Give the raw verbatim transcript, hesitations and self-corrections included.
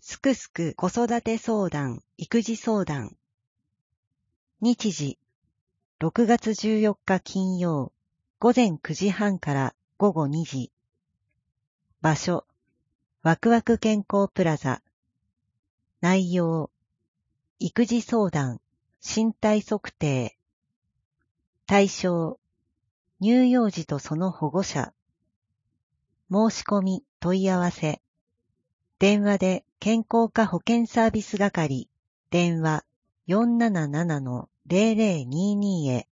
すくすく子育て相談、育児相談。日時、ろくがつじゅうよっか金曜、午前くじはんから午後にじ。場所、ワクワク健康プラザ。内容、育児相談、身体測定。対象、乳幼児とその保護者。申し込み、問い合わせ。電話で健康課保健サービス係、電話 よんなななのゼロゼロにーにー へ。